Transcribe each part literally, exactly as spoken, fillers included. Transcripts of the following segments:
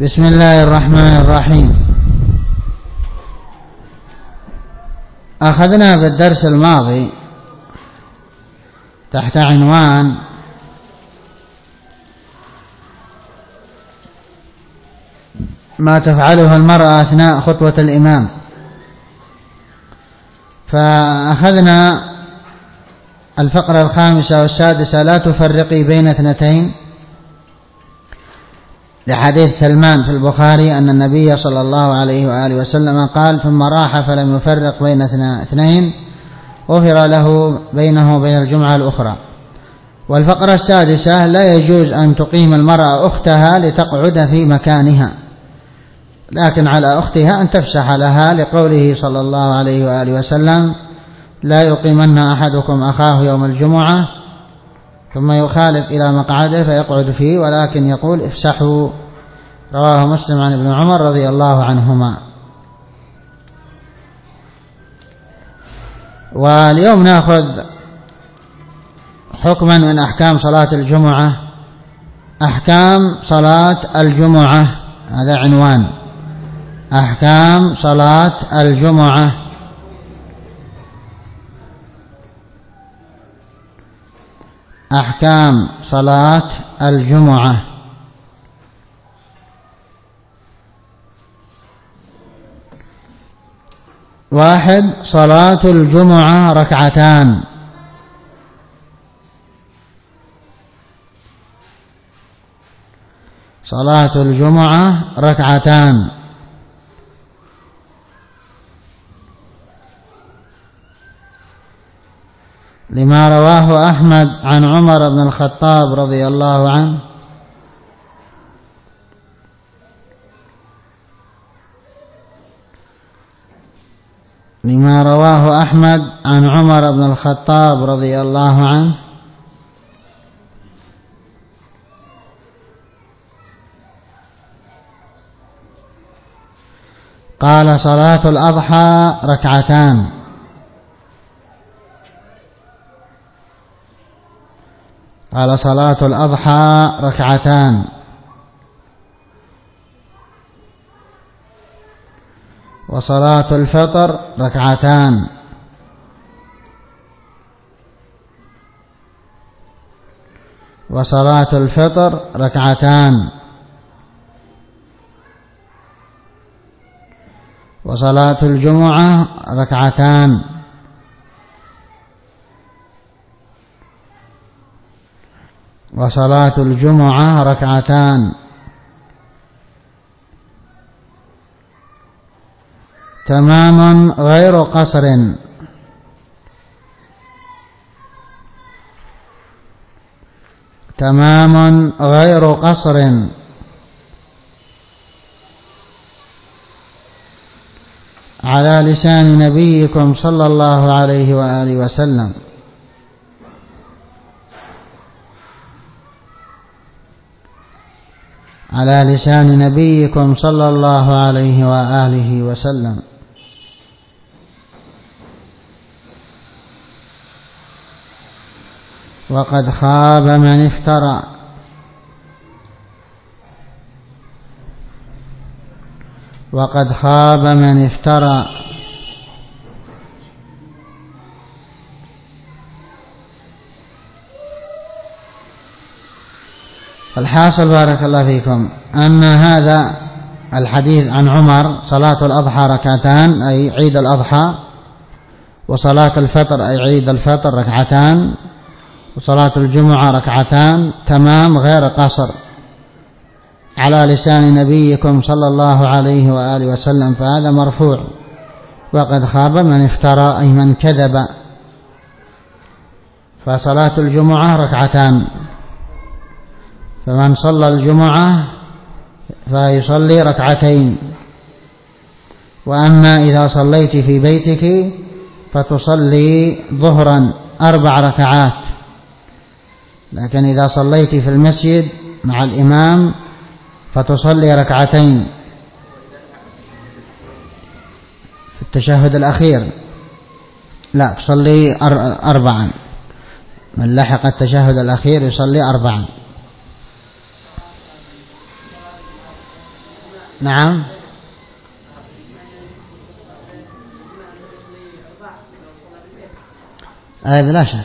بسم الله الرحمن الرحيم. أخذنا في الدرس الماضي تحت عنوان ما تفعله المرأة أثناء خطوة الإمام، فأخذنا الفقرة الخامسة والسادسة: لا تفرقي بين اثنتين، لحديث سلمان في البخاري أن النبي صلى الله عليه وآله وسلم قال: ثم راح فلم يفرق بين اثنين غفر له بينه وبين الجمعة الأخرى. والفقرة السادسة: لا يجوز أن تقيم المرأة أختها لتقعد في مكانها، لكن على أختها أن تفسح لها، لقوله صلى الله عليه وآله وسلم: لا يقيمن أحدكم أخاه يوم الجمعة ثم يخالف إلى مقعده فيقعد فيه، ولكن يقول افسحوا. رواه مسلم عن ابن عمر رضي الله عنهما. واليوم نأخذ حكما من أحكام صلاة الجمعة. أحكام صلاة الجمعة، هذا عنوان أحكام صلاة الجمعة. أحكام صلاة الجمعة. واحد: صلاة الجمعة ركعتان. صلاة الجمعة ركعتان. لما رواه أحمد عن عمر بن الخطاب رضي الله عنه لما رواه أحمد عن عمر بن الخطاب رضي الله عنه قال: صلاة الأضحى ركعتان. قال: صلاة الأضحى ركعتان. وصلاة الفطر ركعتان. وصلاة الفطر ركعتان. وصلاة الجمعة ركعتان. وصلاة الجمعة ركعتان. تمام غير قصر. تمام غير قصر. على لسان نبيكم صلى الله عليه وآله وسلم. على لسان نبيكم صلى الله عليه وآله وسلم. وقد خاب من افترى. وقد خاب من افترى. الحاصل بارك الله فيكم أن هذا الحديث عن عمر: صلاة الأضحى ركعتان، أي عيد الأضحى. وصلاة الفطر، أي عيد الفطر، ركعتان. وصلاة الجمعة ركعتان، تمام غير قصر، على لسان نبيكم صلى الله عليه وآله وسلم، فهذا مرفوع. وقد خاب من افترى، أي من كذب. فصلاة الجمعة ركعتان، فمن صلى الجمعة فيصلي ركعتين. وأما إذا صليت في بيتك فتصلي ظهرا أربع ركعات، لكن إذا صليت في المسجد مع الإمام فتصلي ركعتين في التشهد الأخير. لا، تصلي أربعا. من لحق التشهد الأخير يصلي أربعا. نعم. أي بلا شك.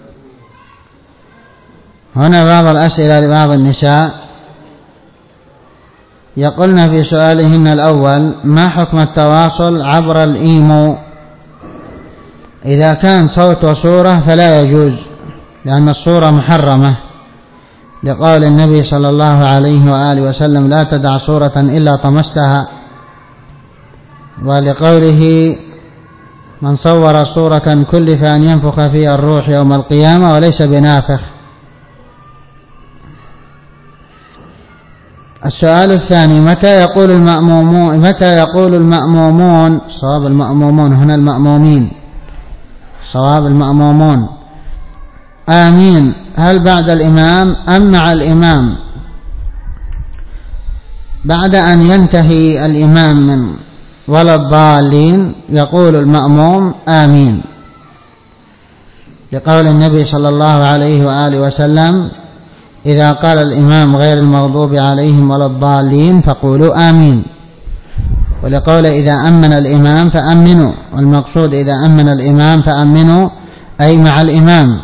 هنا بعض الأسئلة لبعض النساء يقولن في سؤالهن الأول: ما حكم التواصل عبر الإيمو؟ إذا كان صوت وصورة فلا يجوز، لأن الصورة محرمة، لقول النبي صلى الله عليه وآله وسلم: لا تدع صورة إلا طمستها، ولقوله: من صور صورة كلف أن ينفخ فيها الروح يوم القيامة وليس بنافخ. السؤال الثاني: متى يقول المأمومون متى يقول المأمومون صواب المأمومون هنا المأمومين صواب المأمومون آمين؟ هل بعد الإمام أم مع الإمام؟ بعد أن ينتهي الإمام من ولا الضالين يقول المأموم آمين، لقول النبي صلى الله عليه وآله وسلم: إذا قال الإمام غير المغضوب عليهم ولا الضالين فقولوا آمين، ولقول إذا أمن الإمام فأمنوا، والمقصود إذا أمن الإمام فأمنوا أي مع الإمام.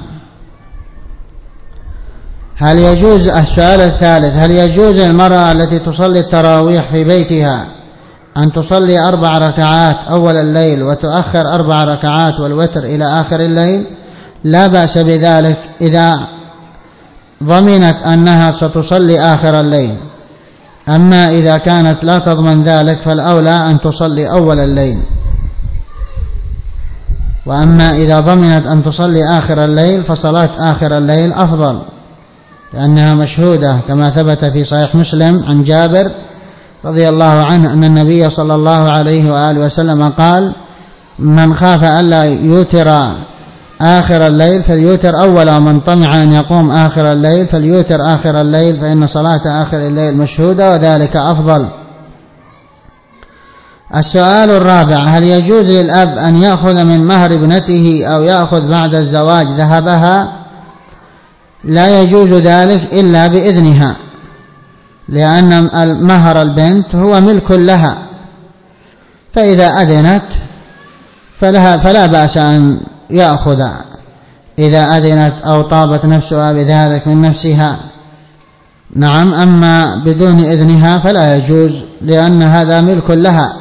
هل يجوز السؤال الثالث: هل يجوز المرأة التي تصلي التراويح في بيتها أن تصلي أربع ركعات أول الليل وتؤخر أربع ركعات والوتر إلى آخر الليل؟ لا بأس بذلك إذا ضمنت أنها ستصلي آخر الليل. أما إذا كانت لا تضمن ذلك فالأولى أن تصلي أول الليل. وأما إذا ضمنت أن تصلي آخر الليل فصلاة آخر الليل أفضل، لأنها مشهودة كما ثبت في صحيح مسلم عن جابر رضي الله عنه أن النبي صلى الله عليه وآله وسلم قال: من خاف ألا يوتر آخر الليل فليوتر أول، ومن طمع أن يقوم آخر الليل فليوتر آخر الليل، فإن صلاة آخر الليل مشهودة وذلك أفضل. السؤال الرابع: هل يجوز للأب أن يأخذ من مهر ابنته أو يأخذ بعد الزواج ذهبها؟ لا يجوز ذلك إلا بإذنها، لأن مهر البنت هو ملك لها، فإذا أذنت فلها فلا بأس أن يأخذ إذا أذنت أو طابت نفسها بذلك من نفسها. نعم. أما بدون إذنها فلا يجوز، لأن هذا ملك لها.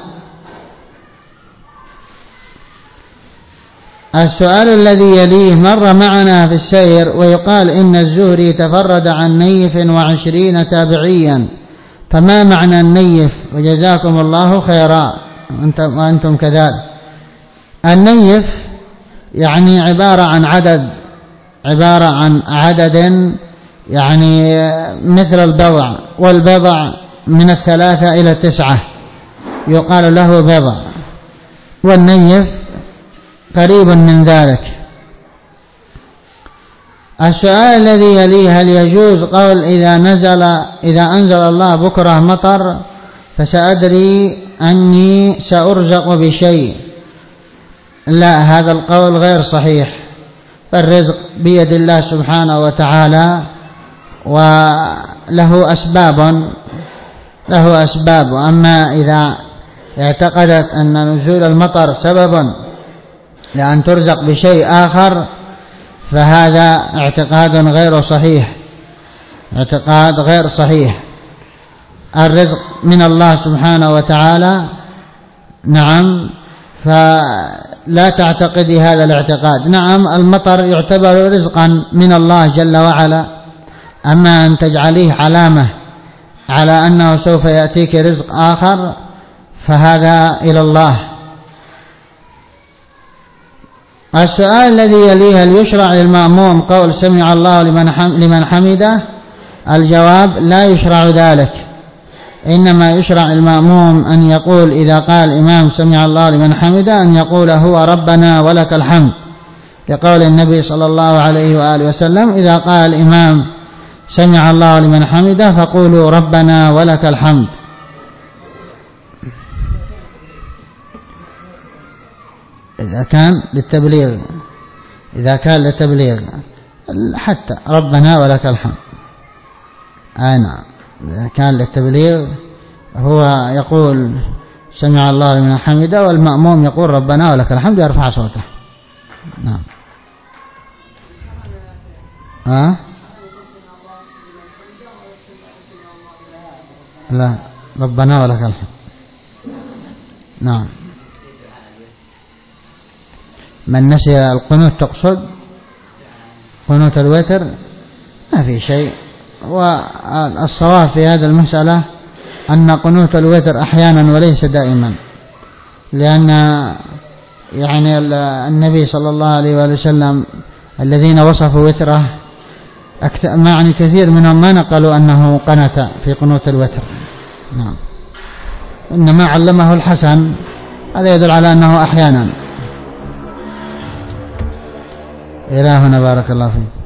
السؤال الذي يليه: مر معنا في السير ويقال إن الزهري تفرد عن نيف وعشرين تابعيا، فما معنى النيف؟ وجزاكم الله خيرا وأنتم كذلك. النيف يعني عبارة عن عدد عبارة عن عدد يعني مثل البضع، والبضع من الثلاثة إلى التسعة يقال له بضع، والنيف قريب من ذلك. السؤال الذي يليه: هل يجوز قول إذا نزل إذا أنزل الله بكرة مطر فسأدري أني سأرزق بشيء؟ لا، هذا القول غير صحيح، فالرزق بيد الله سبحانه وتعالى، وله أسباب له أسباب أما إذا اعتقدت أن نزول المطر سبب لأن ترزق بشيء آخر فهذا اعتقاد غير صحيح اعتقاد غير صحيح. الرزق من الله سبحانه وتعالى، نعم، فلا تعتقدي هذا الاعتقاد. نعم، المطر يعتبر رزقا من الله جل وعلا، أما أن تجعليه علامة على أنه سوف يأتيك رزق آخر فهذا إلى الله. السؤال الذي يليه: هل يشرع للمأموم قول سمع الله لمن حمده؟ الجواب: لا يشرع ذلك، إنما يشرع المأموم أن يقول إذا قال الإمام سمع الله لمن حمده أن يقول هو ربنا ولك الحمد، لقول النبي صلى الله عليه وآله وسلم: إذا قال الإمام سمع الله لمن حمده فقولوا ربنا ولك الحمد. إذا كان للتبليغ إذا كان للتبليغ حتى ربنا ولك الحمد. آه نعم، إذا كان للتبليغ هو يقول سمع الله لمن حمده، والمأموم يقول ربنا ولك الحمد يرفع صوته. نعم. ها؟ لا، ربنا ولك الحمد. نعم. من نسي القنوت تقصد قنوت الوتر ما في شيء. والصواب في هذه المسألة أن قنوت الوتر أحيانا وليس دائما، لأن يعني النبي صلى الله عليه وآله وسلم الذين وصفوا وتره معني كثير منهم ما نقلوا أنه قنت في قنوت الوتر. نعم. إنما علمه الحسن، هذا يدل على أنه أحيانا. إلهنا بارك الله فيك.